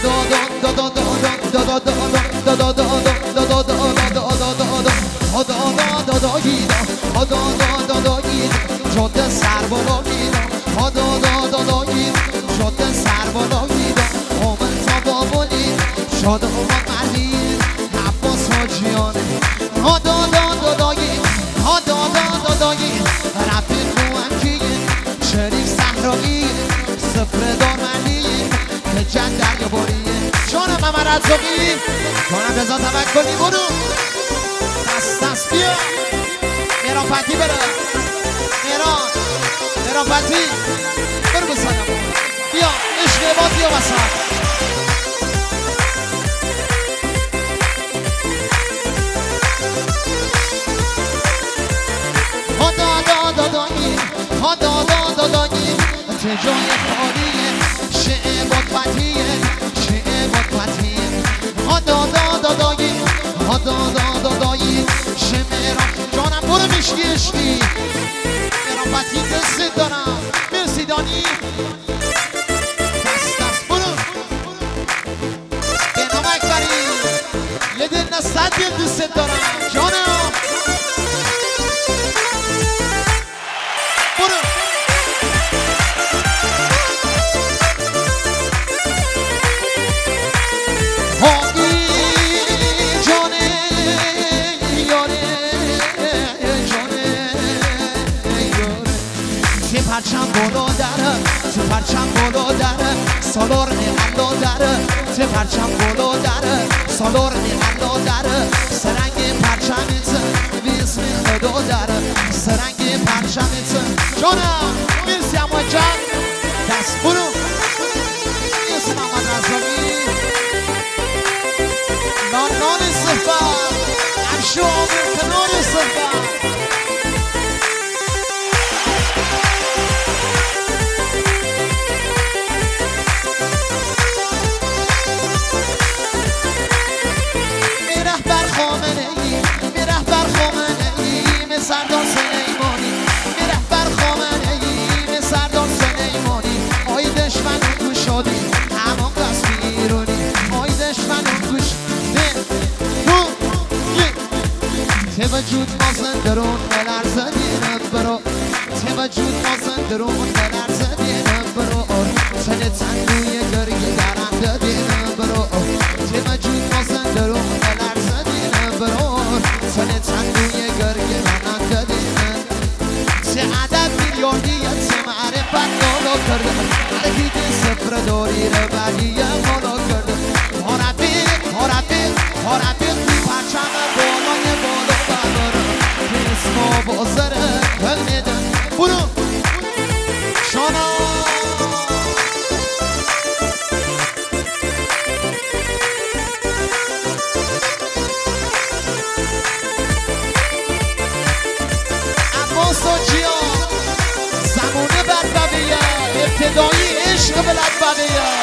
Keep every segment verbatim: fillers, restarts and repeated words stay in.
شده سر بالا میدم هادا دا دا گید شده سر بالا میدم اومد تا بابونی شده اومد مردی عباس حاجیانه هادا دا دا گید هادا دا دا گید رفیق خوان کیه شریف صحرایی سفره دار مردیه که جن دریا باریه جانم محمد رزاقی جانم رضا توکلی برو دست دست بیا ایران پتی بره ایران ایران پتی برو بسنم بیا عشق باز بیا وسط هادا دا دا دایی هادا دا دا دایی تجای خالیه شعه باد پتیه شعه باد پتیه هادا دا دا دایی هادا دا دا دایی شمران جانم برو میشکی عشقی ایران پتی دست دارم مرسی دانی دست دست برو به نام اکبری یه دل نصد دل دست دارم جانم برو هایی جانه یاره جانه یاره تی پرچم بالا داره تی پرچم بالا داره سالار نیالو داره تی پرچم بالا داره سالار نیالو داره سرنگ پرچمیت بیسم خدا داره سرنگ پرچمیت جانم مرسی اما جان دست برو مرسی محمد رزاقی نان نان صفت عرش و عمر کنار صفت میره بر خامنه ای میره بر خامنه ای می سردار سلیمانی میره بر خامنه ای می سردار سلیمانی آی دشمن اون گوشادی همان قصد بیرونی آی دشمن اون گوش توجود ما زندرون بلرزه دینه برو توجود ما زندرون بلرزه دینه برو سن تندوی گرگی درنده دینه برو توجود ما زندرون بلرزه دینه برو سن تندوی گرگی درنده دینه چه عدد میلیاردیه چه معرفت نالا کرده عرقی دی سفر داری رو بدیه مالا کرده ها رفیق ها رفیق ها رفیق بی پرچم بالای بالا اسما بازره کل میدن برو شانا عباس حاجیان زمونه بد ببیه ابتدایی عشق بلد ببیه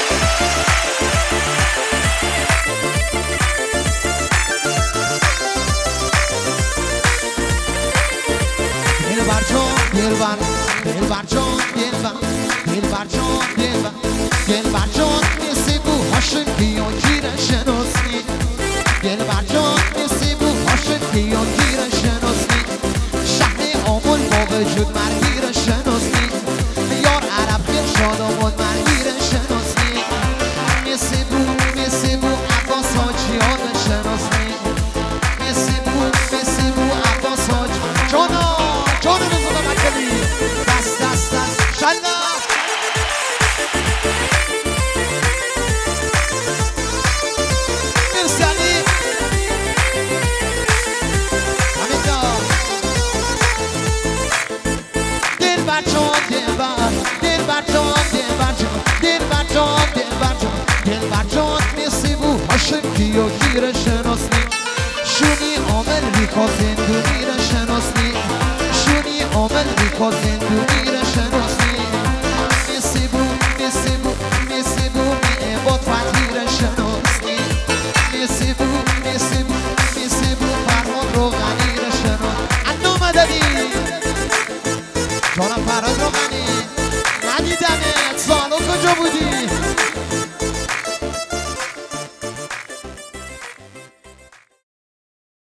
دلبر جان دلبر دلبر جان دلبر دلبر جان دلبر دلبر جان مثل بو هاشم بیا گیر شناسی دلبر جان مثل بو هاشم بیا گیر شناسی شهر آمول با وجود مرگیر شناسی یار عرب گیر شاد آمود مرگیر شناسی مثل بو مثل بو عباس حاجیان شناسی مثل بو مثل بو عباس حاجی جانا جان رضا توکلی دست دست دست شلا مرسی علی همین جا دلبر جان دلبر دلبر جان دلبر جان دلبر جان دلبر جان دلبر جان مثل بو هاشم کیا گیر شناسی شونی عامل ریکا زندونی را شناسی شونی عامل ریکا زندونی را شناسی مثل بو مثل بو مثل بو می عباد فتحی را شناسی مثل بو مثل بو مثل بو فرمان روغنی را شناسی انا مددی جانم فراد روغنی